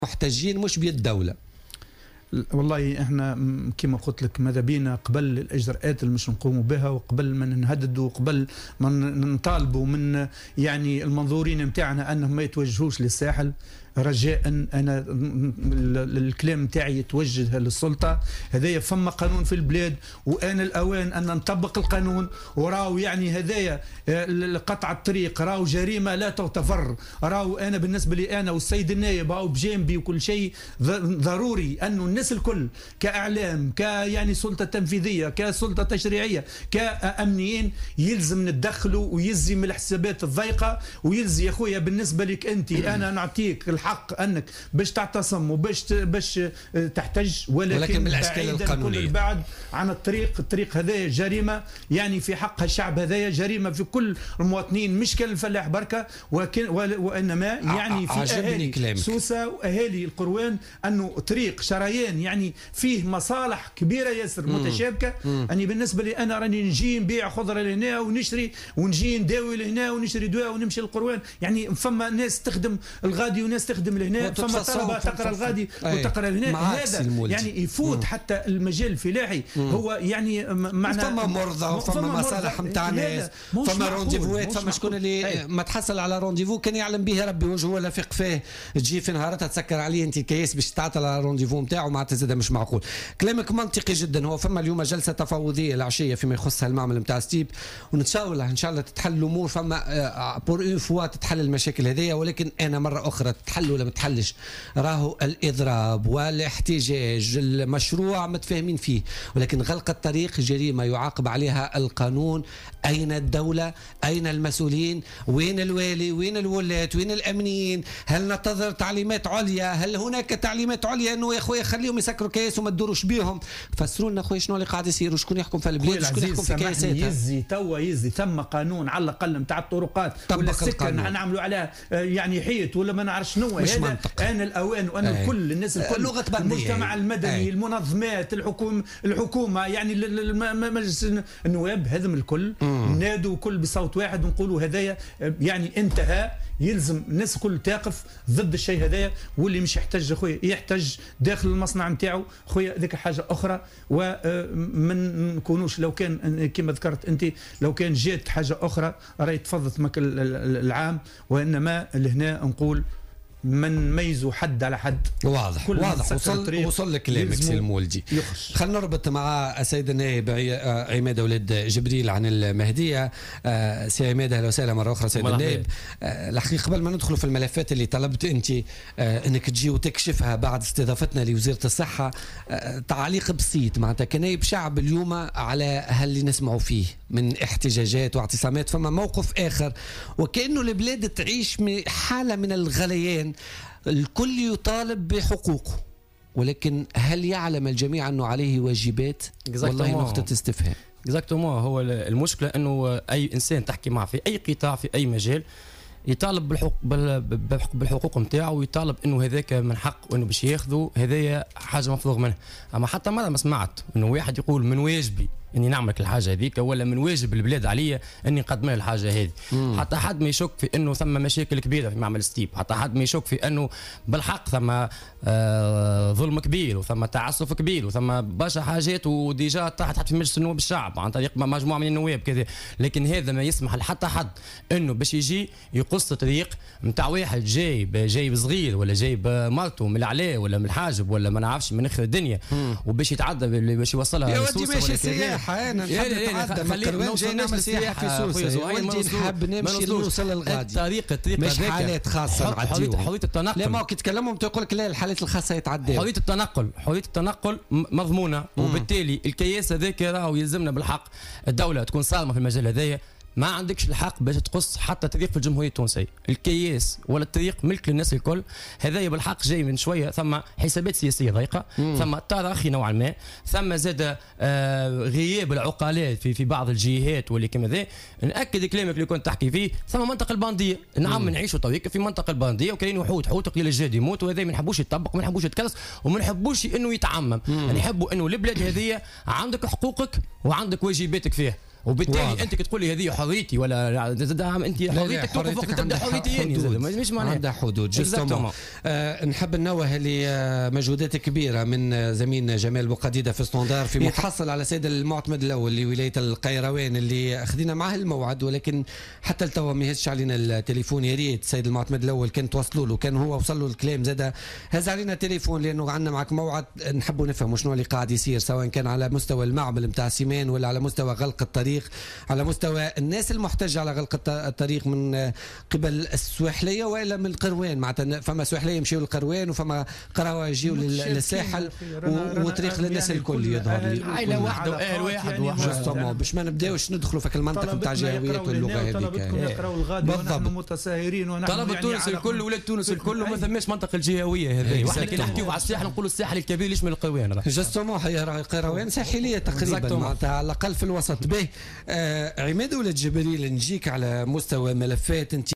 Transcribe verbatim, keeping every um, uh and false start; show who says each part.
Speaker 1: محتاجين مش بيد الدولة.
Speaker 2: والله احنا كما قلت لك ماذا بينا قبل الاجراءات اللي مش نقوموا بها، وقبل ما نهددوا، وقبل ما نطالبوا من يعني المنظورين نتاعنا انهم ما يتوجهوش للساحل، رجاء انا الكلام نتاعي يتوجه للسلطه. هذايا فما قانون في البلاد وان الاوان ان نطبق القانون، وراو يعني هذايا قطع الطريق راو جريمه لا تغتفر. راو انا بالنسبه لي انا والسيد النائب او بجانبي وكل شيء ضروري انه الناس الكل كاعلام كيعني سلطه تنفيذيه كسلطه تشريعيه كامنيين يلزم نتدخلوا ويلزم من الحسابات الضيقه، ويلزم يا خويا بالنسبه لك انت انا نعطيك الحق انك باش تعتصم وباش باش تحتج، ولكن,
Speaker 1: ولكن بالاشكال القانونيه
Speaker 2: البعد عن الطريق. الطريق هذايا جريمه يعني في حق الشعب، هذايا جريمه في كل المواطنين مش كان الفلاح بركه، وكن وانما يعني في اهالي سوسه واهالي القروان انه طريق شريان يعني فيه مصالح كبيره ياسر متشابكه. اني بالنسبه لي انا راني نجي نبيع خضره لهنا ونشري ونجي نداوي لهنا ونشري دواء ونمشي للقروان، يعني فما ناس تخدم الغادي وناس تخدم لهنا، فما طلبه تقرا الغادي وتقرا لهنا. هذا يعني يفوت مم. حتى المجال الفلاحي مم. هو يعني معنا
Speaker 1: فما مرضى وفما مصالح نتاع ناس، فما رونديفوات، فما شكون اللي أي. ما تحصل على رونديفو كان يعلم به ربي وجهه ولا في قفاه، تجي في نهارتها تسكر عليه انت الكياس باش تعطل على الرونديفو نتاعو، معناتها زاد مش معقول. كلامك منطقي جدا. هو فما اليوم جلسه تفاوضيه العشيه فيما يخص المعمل نتاع ستيب، ونتشاور ان شاء الله تتحل الامور، فما بور اون فوا تتحل المشاكل هذيا، ولكن انا مره اخرى تتحل ولا ما تحلش راهو الاضراب والاحتجاج المشروع متفاهمين فيه، ولكن غلق الطريق جريمه يعاقب عليها القانون. اين الدوله؟ اين المسؤولين؟ وين الوالي؟ وين الولاة؟ وين الامنيين؟ هل ننتظر تعليمات عليا؟ هل هناك تعليمات عليا انه يا خويا خليهم يسكروا كياس وما تدوروش بيهم؟ فسروا لنا خويا شنو اللي قاعد يصير وشكون يحكم في البلاد وشكون يحكم في كياسات.
Speaker 2: يزي توا يزي ثم قانون على الاقل نتاع الطرقات ولا السكه نعملوا على يعني حيط ولا ما نعرف شنو. هذا ان الاوان وان أي. الكل الناس الكل المجتمع المدني أي. المنظمات الحكومه الحكومه يعني مجلس النواب هذا من الكل نادوا كل بصوت واحد ونقولوا هذايا يعني انتهى. يلزم الناس الكل تقف ضد الشيء هذايا، واللي مش يحتج خويا يحتج داخل المصنع نتاعو خويا، ذيك حاجه اخرى. ومن نكونوش لو كان كما ذكرت انت لو كان جات حاجه اخرى راهي تفضت مك العام، وانما لهنا نقول من ميزوا حد على حد.
Speaker 1: واضح واضح وصل وصل لك كلامك سي المولدي. خلينا نربط مع السيد النائب عماد اولاد جبريل عن المهديه. سي عماد اهلا وسهلا مره اخرى سيد النائب. الحقيقه قبل ما ندخلوا في الملفات اللي طلبت انت انك تجي وتكشفها بعد استضافتنا لوزاره الصحه، تعليق بسيط معناتها كنائب شعب اليوم على هاللي نسمعوا فيه من احتجاجات واعتصامات، فما موقف اخر وكانه البلاد تعيش حاله من الغليان، الكل يطالب بحقوقه، ولكن هل يعلم الجميع أنه عليه واجبات؟ والله نقطة استفهام.
Speaker 3: اكزاكتومون. هو المشكلة أنه أي إنسان تحكي معه في أي قطاع في أي مجال يطالب بالحقوق بالحقوق نتاعو، ويطالب انه هذاك من حق وانه باش ياخذوا، هذايا حاجه مفروغ منها. اما حتى مره ما سمعت انه واحد يقول من واجبي اني نعمل الحاجه هذيك، ولا من واجب البلاد عليا اني نقدم لها الحاجه هذه. حتى حد ما يشك في انه ثم مشاكل كبيره في معمل ستيب، حتى حد ما يشك في انه بالحق ثم آه ظلم كبير وثم تعسف كبير وثم برشا حاجات وديجا تحت حتى في مجلس النواب الشعب عن طريق مجموعه من النواب كذا، لكن هذا ما يسمح لحتى حد انه باش يجي يقص طريق نتاع واحد جايب جايب صغير ولا جايب مالته من العلاه ولا من الحاجب ولا ما نعرفش من اخر الدنيا وباش يتعدى باش يوصلها
Speaker 1: يا ودي ماشي سياحه انا نحب نتعدى من القروان جاي نعمل سياحه في سوسه، ودي نحب نمشي نوصل للغادي.
Speaker 3: الطريق الطريق
Speaker 1: مش حالات خاصه نعديوها.
Speaker 3: حريه التنقل
Speaker 1: لا ما كيتكلموا تقول لك لا الحالات الخاصه يتعدى.
Speaker 3: حريه التنقل حريه التنقل مضمونه، وبالتالي الكياس هذاك راهو يلزمنا بالحق الدوله تكون صارمه في المجال هذايا. ما عندكش الحق باش تقص حتى طريق في الجمهوريه التونسيه، الكياس ولا الطريق ملك للناس الكل. هذايا بالحق جاي من شويه ثم حسابات سياسيه ضيقه، ثم تراخي نوعا ما، ثم زاد آه غياب العقلاء في في بعض الجهات واللي كما ذا. ناكد كلامك اللي كنت تحكي فيه، ثم منطقه البانديه. نعم نعيشوا تويك في منطقه البانديه وكاين وحود حوت قليل الجهد يموت، وهذا ما نحبوش يطبق وما نحبوش يتكرس وما نحبوش انه يتعمم. نحبوا انه البلاد هذه عندك حقوقك وعندك واجباتك فيها. وبالتالي واضح. انت كتقول لي هذه حريتي ولا انت حريتك توقف تبدا حريتي يعني مش معناها
Speaker 1: عندها حدود. آه نحب ننوه لمجهودات كبيره من زميلنا جمال بوقديده في ستاندار في محصل على سيد المعتمد الاول لولايه القيروان اللي اخذنا معاه الموعد، ولكن حتى لتوا ما يهزش علينا التليفون. يا ريت السيد المعتمد الاول كان توصلوا له، كان هو وصل له الكلام زاد هز علينا التليفون، لانه عندنا معك موعد نحبوا نفهموا شنو اللي قاعد يصير، سواء كان على مستوى المعمل نتاع سيمان ولا على مستوى غلق الطريق، على مستوى الناس المحتجه على غلق الطريق من قبل السواحليه والا من القروان. معناتها فما سواحليه يمشيوا للقروان وفما قراوه يجيوا للساحل وطريق للناس يعني الكل يظهر لي
Speaker 3: عائله واحده واهل واحد
Speaker 1: واحد باش ما نبداوش ندخلوا في المنطقه نتاع الجهويات واللغه هذيك.
Speaker 2: طلبتكم نقراوا الغادي ونحن متساهرين ونحن
Speaker 3: طلب تونس الكل ولاد تونس الكل وما ثماش منطقه الجهويه هذه. واحنا كي نحكيو على الساحل نقولوا الساحل الكبير ليش من القروان
Speaker 1: جاستومون هي راهي قروان ساحليه تقريبا معناتها على الاقل في الوسط. به آه عماد ولد جبريل نجيك على مستوى ملفات انت